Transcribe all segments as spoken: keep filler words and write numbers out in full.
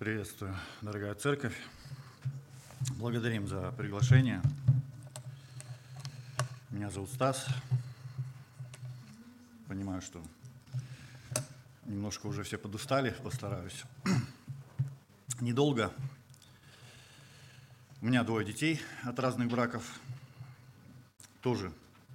Приветствую, дорогая церковь. Благодарим за приглашение. Меня зовут Стас. Понимаю, что немножко уже все подустали, постараюсь. Недолго. У меня двое детей от разных браков. Тоже.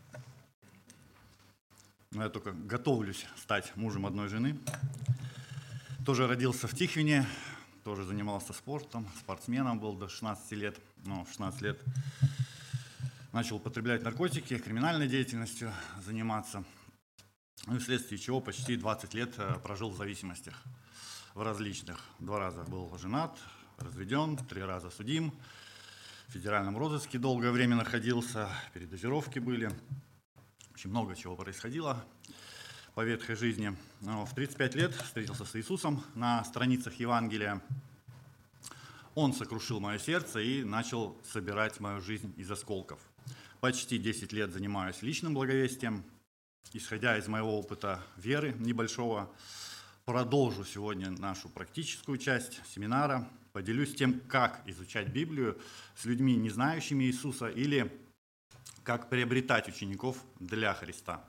Но я только готовлюсь стать мужем одной жены. Тоже родился в Тихвине. Тоже занимался спортом, спортсменом был до шестнадцати лет, но в шестнадцать лет начал употреблять наркотики, криминальной деятельностью заниматься, ну и вследствие чего почти двадцать лет прожил в зависимостях в различных. Два раза был женат, разведен, три раза судим, в федеральном розыске долгое время находился, передозировки были, очень много чего происходило по ветхой жизни. Но в тридцать пять лет встретился с Иисусом на страницах Евангелия. Он сокрушил мое сердце и начал собирать мою жизнь из осколков. Почти десять лет занимаюсь личным благовестием. Исходя из моего опыта веры небольшого, продолжу сегодня нашу практическую часть семинара. Поделюсь тем, как изучать Библию с людьми, не знающими Иисуса, или как приобретать учеников для Христа.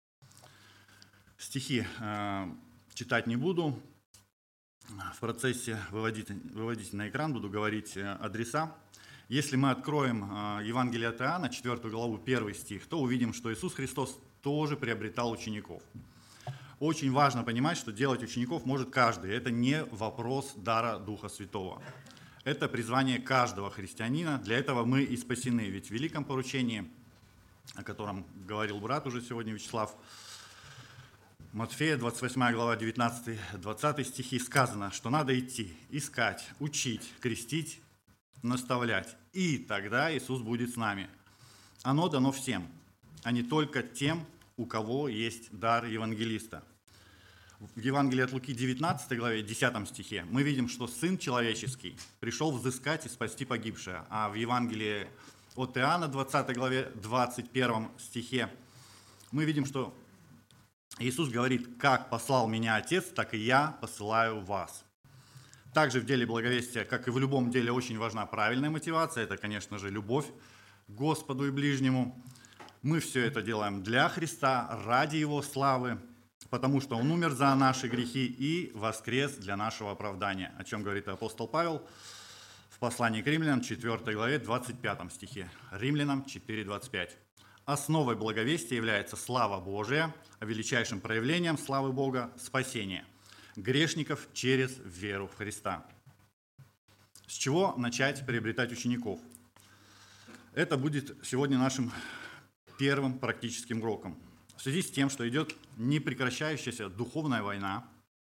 Стихи э, читать не буду, в процессе выводить, выводить на экран буду говорить адреса. Если мы откроем э, Евангелие от Иоанна, четвёртую главу, первый стих, то увидим, что Иисус Христос тоже приобретал учеников. Очень важно понимать, что делать учеников может каждый. Это не вопрос дара Духа Святого. Это призвание каждого христианина. Для этого мы и спасены. Ведь в великом поручении, о котором говорил брат уже сегодня Вячеслав, Матфея, двадцать восьмая глава, девятнадцатый-двадцатый стихи, сказано, что надо идти, искать, учить, крестить, наставлять. И тогда Иисус будет с нами. Оно дано всем, а не только тем, у кого есть дар евангелиста. В Евангелии от Луки, девятнадцатой главе, десятом стихе, мы видим, что Сын Человеческий пришел взыскать и спасти погибшее. А в Евангелии от Иоанна, двадцатой главе, двадцать первом стихе, мы видим, что Иисус говорит: «Как послал меня Отец, так и я посылаю вас». Также в деле благовестия, как и в любом деле, очень важна правильная мотивация. Это, конечно же, любовь к Господу и ближнему. Мы все это делаем для Христа, ради Его славы, потому что Он умер за наши грехи и воскрес для нашего оправдания, о чем говорит апостол Павел в послании к Римлянам, четвёртой главе, двадцать пятом стихе. Римлянам четыре двадцать пять. Основой благовестия является слава Божия, а величайшим проявлением славы Бога – спасение грешников через веру в Христа. С чего начать приобретать учеников? Это будет сегодня нашим первым практическим уроком. В связи с тем, что идет непрекращающаяся духовная война,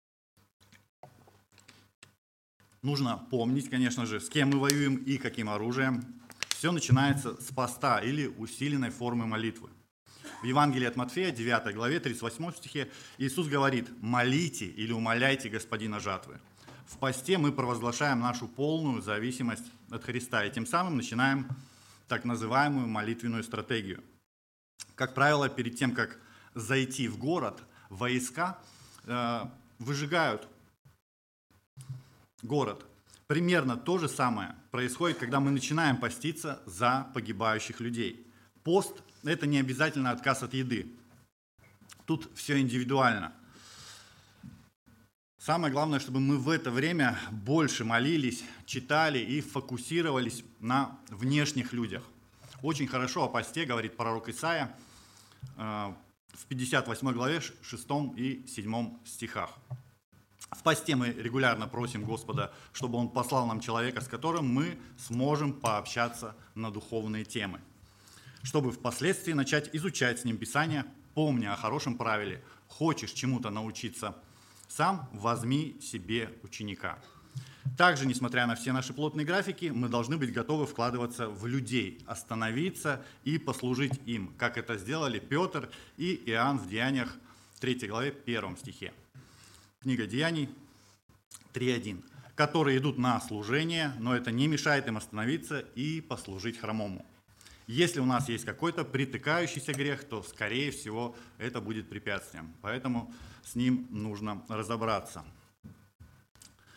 нужно помнить, конечно же, с кем мы воюем и каким оружием. Все начинается с поста или усиленной формы молитвы. В Евангелии от Матфея, девятой главе, тридцать восьмом стихе, Иисус говорит: «Молите или умоляйте Господина жатвы». В посте мы провозглашаем нашу полную зависимость от Христа и тем самым начинаем так называемую молитвенную стратегию. Как правило, перед тем, как зайти в город, войска э, выжигают город. Примерно то же самое происходит, когда мы начинаем поститься за погибающих людей. Пост – это не обязательно отказ от еды. Тут все индивидуально. Самое главное, чтобы мы в это время больше молились, читали и фокусировались на внешних людях. Очень хорошо о посте говорит пророк Исаия в пятьдесят восьмой главе, шестом и седьмом стихах. В посте мы регулярно просим Господа, чтобы Он послал нам человека, с которым мы сможем пообщаться на духовные темы, чтобы впоследствии начать изучать с ним Писание, помня о хорошем правиле: хочешь чему-то научиться сам, возьми себе ученика. Также, несмотря на все наши плотные графики, мы должны быть готовы вкладываться в людей, остановиться и послужить им, как это сделали Петр и Иоанн в Деяниях третьей главе, первом стихе. Книга Деяний три один. Которые идут на служение, но это не мешает им остановиться и послужить хромому. Если у нас есть какой-то притыкающийся грех, то, скорее всего, это будет препятствием. Поэтому с ним нужно разобраться.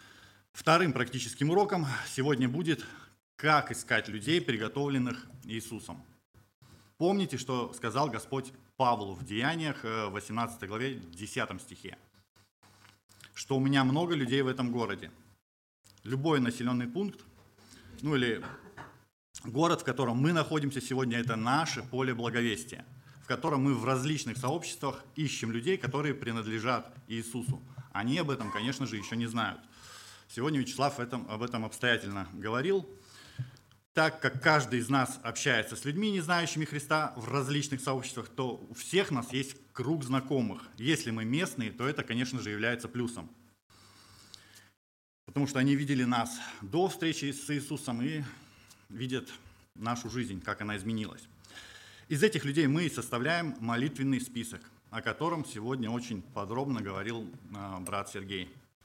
Вторым практическим уроком сегодня будет, как искать людей, приготовленных Иисусом. Помните, что сказал Господь Павлу в Деяниях, восемнадцатой главе, десятом стихе, что у меня много людей в этом городе. Любой населенный пункт, ну или город, в котором мы находимся сегодня, это наше поле благовестия, в котором мы в различных сообществах ищем людей, которые принадлежат Иисусу. Они об этом, конечно же, еще не знают. Сегодня Вячеслав этом, об этом обстоятельно говорил. Так как каждый из нас общается с людьми, не знающими Христа, в различных сообществах, то у всех нас есть круг знакомых. Если мы местные, то это, конечно же, является плюсом. Потому что они видели нас до встречи с Иисусом и видят нашу жизнь, как она изменилась. Из этих людей мы составляем молитвенный список, о котором сегодня очень подробно говорил брат Сергей.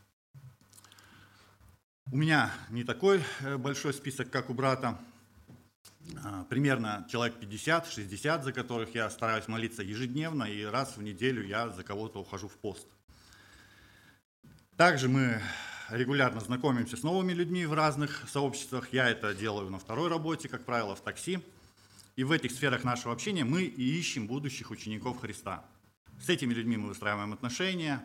У меня не такой большой список, как у брата. Примерно человек пятьдесят-шестьдесят, за которых я стараюсь молиться ежедневно, и раз в неделю я за кого-то ухожу в пост. Также мы регулярно знакомимся с новыми людьми в разных сообществах. Я это делаю на второй работе, как правило, в такси. И в этих сферах нашего общения мы и ищем будущих учеников Христа. С этими людьми мы выстраиваем отношения,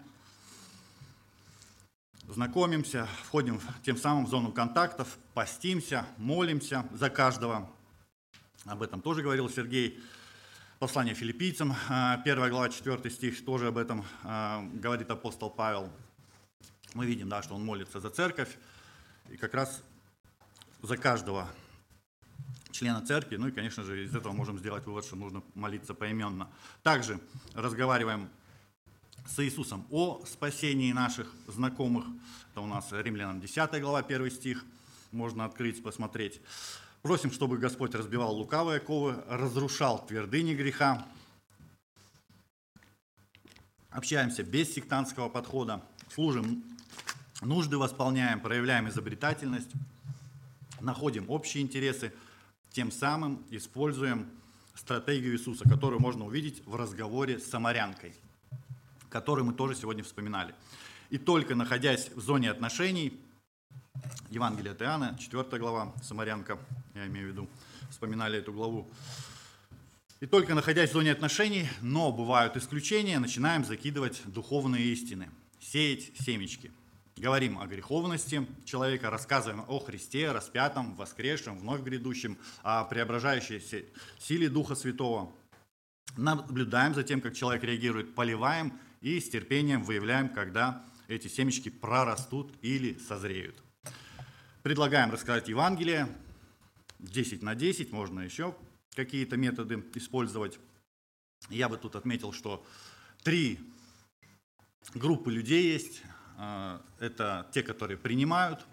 знакомимся, входим тем самым в зону контактов, постимся, молимся за каждого. Об этом тоже говорил Сергей. Послание филиппийцам, первая глава, четвёртый стих, тоже об этом говорит апостол Павел. Мы видим, да, что он молится за церковь, и как раз за каждого члена церкви. Ну и, конечно же, из этого можем сделать вывод, что нужно молиться поименно. Также разговариваем с Иисусом о спасении наших знакомых. Это у нас Римлянам десятая глава, первый стих. Можно открыть, посмотреть. Просим, чтобы Господь разбивал лукавые оковы, разрушал твердыни греха. Общаемся без сектантского подхода. Служим, нужды восполняем, проявляем изобретательность. Находим общие интересы. Тем самым используем стратегию Иисуса, которую можно увидеть в разговоре с самарянкой, который мы тоже сегодня вспоминали. И только находясь в зоне отношений, Евангелие от Иоанна, четвёртая глава, самарянка, я имею в виду, вспоминали эту главу. И только находясь в зоне отношений, но бывают исключения, начинаем закидывать духовные истины, сеять семечки. Говорим о греховности человека, рассказываем о Христе, распятом, воскресшем, вновь грядущем, о преображающей силе Духа Святого. Наблюдаем за тем, как человек реагирует, поливаем и с терпением выявляем, когда эти семечки прорастут или созреют. Предлагаем рассказать Евангелие десять на десять, можно еще какие-то методы использовать. Я бы тут отметил, что три группы людей есть. Это те, которые принимают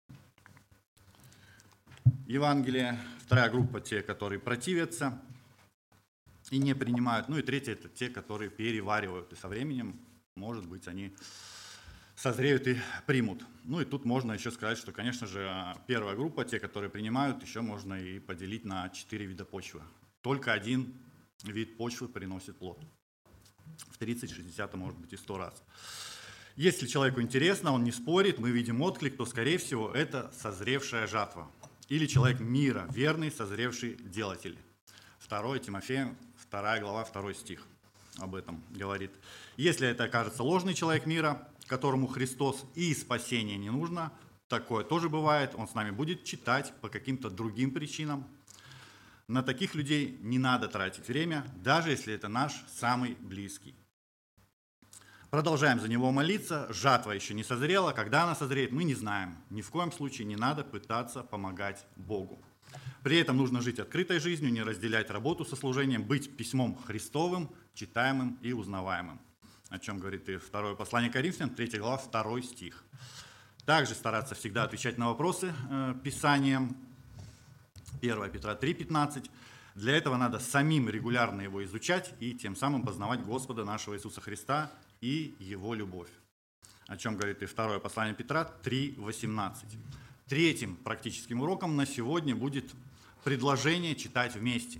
Евангелие. Вторая группа – те, которые противятся и не принимают. Ну и третья – это те, которые переваривают. И со временем, может быть, они созреют и примут. Ну и тут можно еще сказать, что, конечно же, первая группа, те, которые принимают, еще можно и поделить на четыре вида почвы. Только один вид почвы приносит плод. В тридцать, шестьдесят, а может быть и сто раз. Если человеку интересно, он не спорит, мы видим отклик, то, скорее всего, это созревшая жатва. Или человек мира, верный, созревший делатель. второе Тимофея, вторая глава, второй стих об этом говорит. Если это окажется ложный человек мира, которому Христос и спасение не нужно, такое тоже бывает, он с нами будет читать по каким-то другим причинам. На таких людей не надо тратить время, даже если это наш самый близкий. Продолжаем за него молиться. Жатва еще не созрела. Когда она созреет, мы не знаем. Ни в коем случае не надо пытаться помогать Богу. При этом нужно жить открытой жизнью, не разделять работу со служением, быть письмом Христовым, читаемым и узнаваемым. О чем говорит и второе послание Коринфянам, третья глава, второй стих. Также стараться всегда отвечать на вопросы э, Писанием. первое Петра три пятнадцать. Для этого надо самим регулярно его изучать и тем самым познавать Господа нашего Иисуса Христа и Его любовь. О чем говорит и второе послание Петра три восемнадцать. Третьим практическим уроком на сегодня будет предложение читать вместе.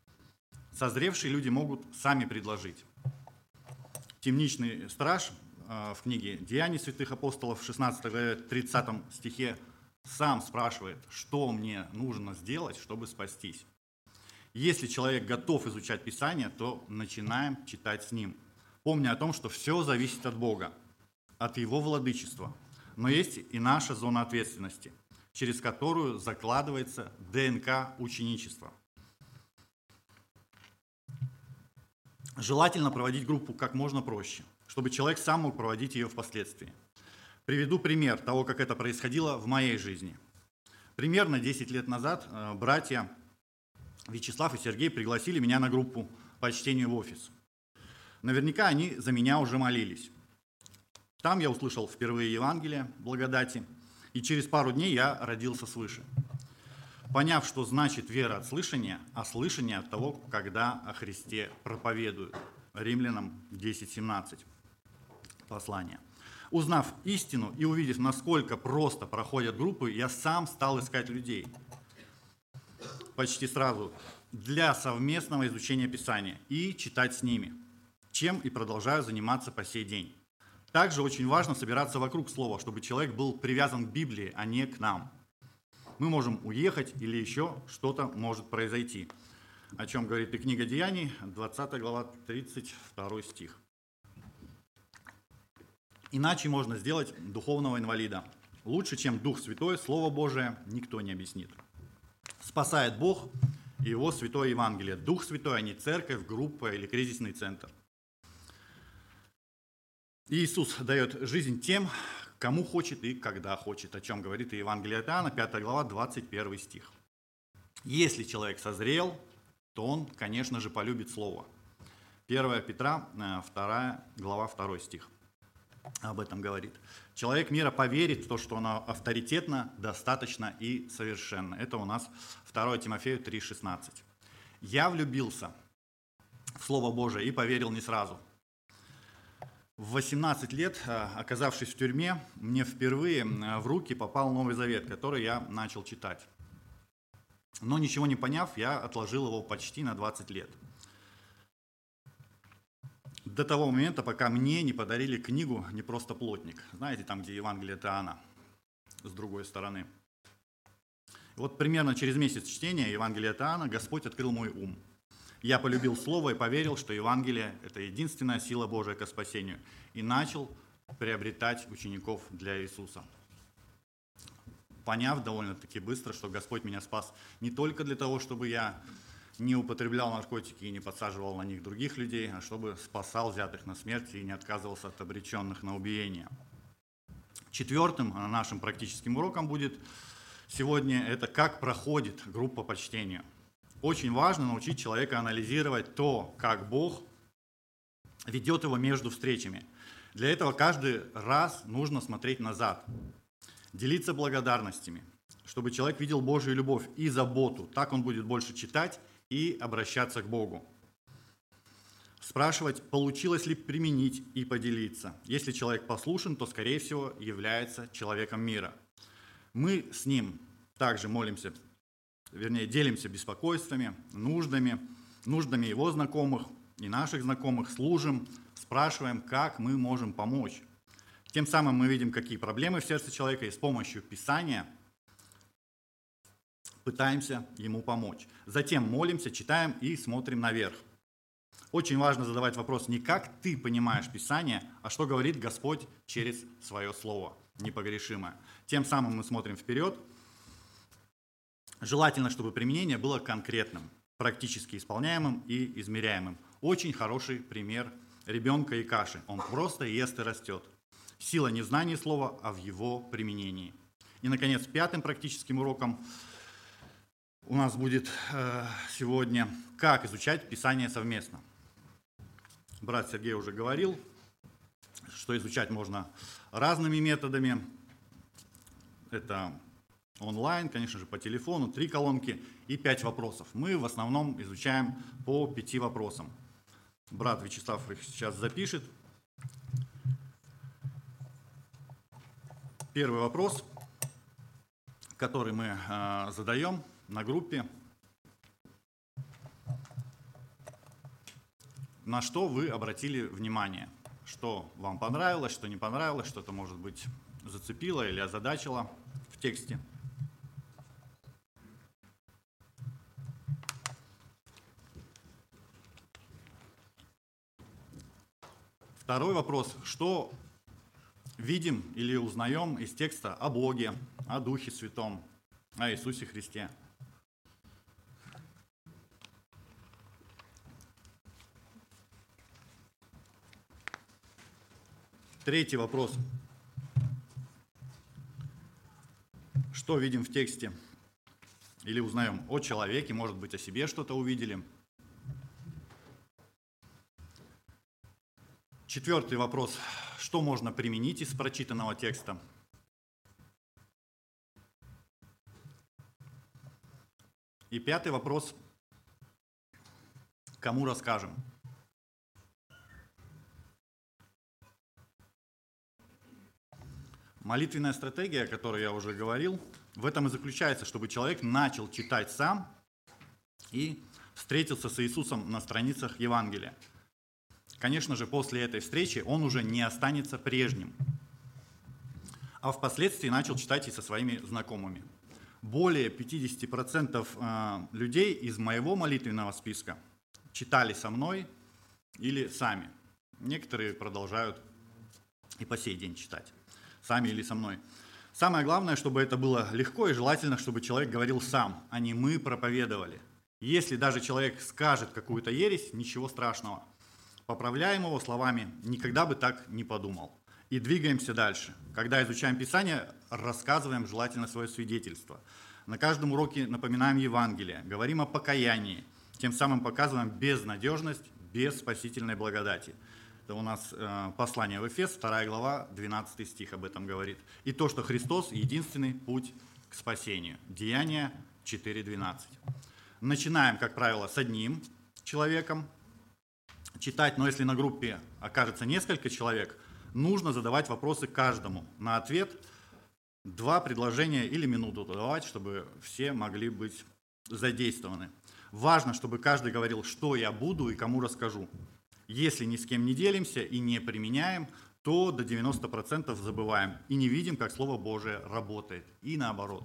Созревшие люди могут сами предложить. Темничный страж в книге «Деяния святых апостолов» в шестнадцатой главе тридцатом стихе сам спрашивает, что мне нужно сделать, чтобы спастись. Если человек готов изучать Писание, то начинаем читать с ним, помня о том, что все зависит от Бога, от Его владычества. Но есть и наша зона ответственности, через которую закладывается ДНК ученичества. Желательно проводить группу как можно проще, чтобы человек сам мог проводить ее впоследствии. Приведу пример того, как это происходило в моей жизни. Примерно десять лет назад братья Вячеслав и Сергей пригласили меня на группу по чтению в офис. Наверняка они за меня уже молились. Там я услышал впервые Евангелие благодати, и через пару дней я родился свыше. Поняв, что значит вера от слышания, а слышание от того, когда о Христе проповедуют. Римлянам десять семнадцать послание. Узнав истину и увидев, насколько просто проходят группы, я сам стал искать людей. Почти сразу для совместного изучения Писания и читать с ними, чем и продолжаю заниматься по сей день. Также очень важно собираться вокруг слова, чтобы человек был привязан к Библии, а не к нам. Мы можем уехать или еще что-то может произойти, о чем говорит и книга Деяний, двадцатая глава, тридцать второй стих. Иначе можно сделать духовного инвалида. Лучше, чем Дух Святой, Слово Божие никто не объяснит. Спасает Бог и Его Святое Евангелие. Дух Святой, а не церковь, группа или кризисный центр. Иисус дает жизнь тем, кому хочет и когда хочет, о чем говорит и Евангелие от Иоанна, пятая глава, двадцать первый стих. Если человек созрел, то он, конечно же, полюбит Слово. первое Петра, вторая глава, второй стих. Об этом говорит. Человек мира поверит в то, что оно авторитетно, достаточно и совершенно. Это у нас второе Тимофею три шестнадцать. Я влюбился в Слово Божие и поверил не сразу. В восемнадцать лет, оказавшись в тюрьме, мне впервые в руки попал Новый Завет, который я начал читать. Но ничего не поняв, я отложил его почти на двадцать лет. До того момента, пока мне не подарили книгу «Не просто плотник». Знаете, там, где Евангелие от Иоанна, с другой стороны. Вот примерно через месяц чтения Евангелия от Иоанна Господь открыл мой ум. Я полюбил Слово и поверил, что Евангелие – это единственная сила Божия ко спасению, и начал приобретать учеников для Иисуса. Поняв довольно-таки быстро, что Господь меня спас не только для того, чтобы я не употреблял наркотики и не подсаживал на них других людей, а чтобы спасал взятых на смерть и не отказывался от обреченных на убиение. Четвертым нашим практическим уроком будет сегодня это как проходит группа по чтению. Очень важно научить человека анализировать то, как Бог ведет его между встречами. Для этого каждый раз нужно смотреть назад, делиться благодарностями, чтобы человек видел Божью любовь и заботу. Так он будет больше читать и обращаться к Богу. Спрашивать, получилось ли применить и поделиться. Если человек послушен, то, скорее всего, является человеком мира. Мы с ним также молимся, вернее, делимся беспокойствами, нуждами, нуждами его знакомых и наших знакомых, служим, спрашиваем, как мы можем помочь. Тем самым мы видим, какие проблемы в сердце человека, и с помощью Писания пытаемся ему помочь. Затем молимся, читаем и смотрим наверх. Очень важно задавать вопрос не как ты понимаешь Писание, а что говорит Господь через свое Слово, непогрешимое. Тем самым мы смотрим вперед. Желательно, чтобы применение было конкретным, практически исполняемым и измеряемым. Очень хороший пример ребенка и каши. Он просто ест и растет. Сила не в знании слова, а в его применении. И, наконец, пятым практическим уроком у нас будет э, сегодня «Как изучать Писание совместно». Брат Сергей уже говорил, что изучать можно разными методами. Это онлайн, конечно же, по телефону, три колонки и пять вопросов. Мы в основном изучаем по пяти вопросам. Брат Вячеслав их сейчас запишет. Первый вопрос, который мы э, задаем на группе. На что вы обратили внимание? что вам понравилось, что не понравилось, что-то, может быть, зацепило или озадачило в тексте. Второй вопрос. Что видим или узнаем из текста о Боге, о Духе Святом, о Иисусе Христе? Третий вопрос. Что видим в тексте или узнаем о человеке, может быть, о себе что-то увидели? Четвертый вопрос. Что можно применить из прочитанного текста? И пятый вопрос. Кому расскажем? Молитвенная стратегия, о которой я уже говорил, в этом и заключается, чтобы человек начал читать сам и встретился с Иисусом на страницах Евангелия. Конечно же, после этой встречи он уже не останется прежним, а впоследствии начал читать и со своими знакомыми. Более пятьдесят процентов людей из моего молитвенного списка читали со мной или сами. Некоторые продолжают и по сей день читать, сами или со мной. Самое главное, чтобы это было легко и желательно, чтобы человек говорил сам, а не мы проповедовали. Если даже человек скажет какую-то ересь, ничего страшного. Поправляем его словами «никогда бы так не подумал». И двигаемся дальше. Когда изучаем Писание, рассказываем желательно свое свидетельство. На каждом уроке напоминаем Евангелие, говорим о покаянии, тем самым показываем безнадежность без спасительной благодати. Это у нас э, послание в Эфес, вторая глава, двенадцатый стих об этом говорит. И то, что Христос – единственный путь к спасению. Деяния четыре двенадцать. Начинаем, как правило, с одним человеком читать, но если на группе окажется несколько человек, нужно задавать вопросы каждому. На ответ два предложения или минуту давать, чтобы все могли быть задействованы. Важно, чтобы каждый говорил, что я буду и кому расскажу. Если ни с кем не делимся и не применяем, то до девяноста процентов забываем и не видим, как Слово Божие работает. И наоборот.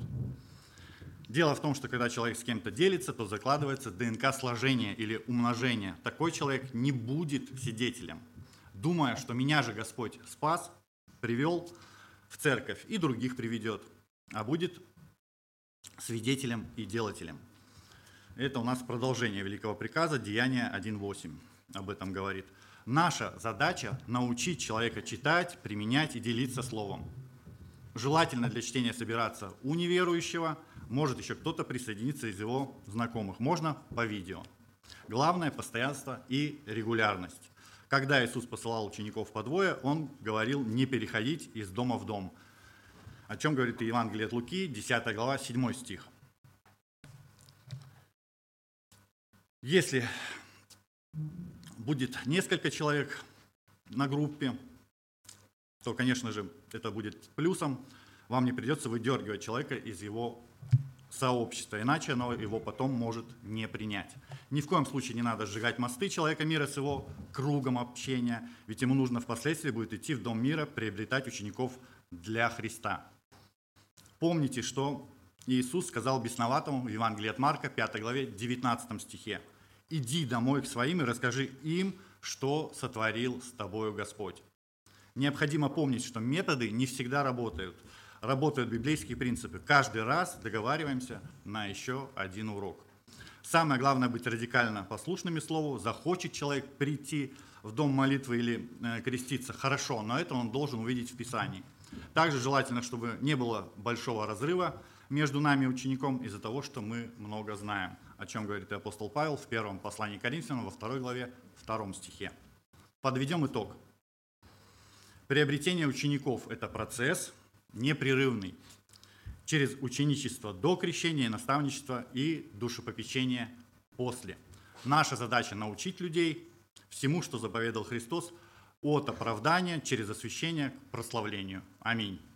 Дело в том, что когда человек с кем-то делится, то закладывается ДНК сложения или умножения. Такой человек не будет свидетелем, думая, что меня же Господь спас, привел в церковь и других приведет, а будет свидетелем и делателем. Это у нас продолжение Великого приказа, Деяния один восемь об этом говорит. Наша задача – научить человека читать, применять и делиться словом. Желательно для чтения собираться у неверующего, может еще кто-то присоединиться из его знакомых, можно по видео. Главное – постоянство и регулярность. Когда Иисус посылал учеников по двое, Он говорил не переходить из дома в дом. О чем говорит и Евангелие от Луки, десятая глава, седьмой стих. Если будет несколько человек на группе, то, конечно же, это будет плюсом. Вам не придется выдергивать человека из его сообщества, иначе оно его потом может не принять. Ни в коем случае не надо сжигать мосты человека мира с его кругом общения, ведь ему нужно впоследствии будет идти в Дом мира, приобретать учеников для Христа. Помните, что Иисус сказал бесноватому в Евангелии от Марка, пятой главе, девятнадцатом стихе: «Иди домой к своим и расскажи им, что сотворил с тобою Господь». Необходимо помнить, что методы не всегда работают. Работают библейские принципы. Каждый раз договариваемся на еще один урок. Самое главное быть радикально послушными слову. Захочет человек прийти в дом молитвы или э, креститься, хорошо, но это он должен увидеть в Писании. Также желательно, чтобы не было большого разрыва между нами и учеником из-за того, что мы много знаем, о чем говорит и апостол Павел в первом послании к Коринфянам, во второй главе, втором стихе. Подведем итог. Приобретение учеников – это процесс непрерывный, через ученичество до крещения, наставничество и душепопечение после. Наша задача – научить людей всему, что заповедал Христос, от оправдания через освящение к прославлению. Аминь.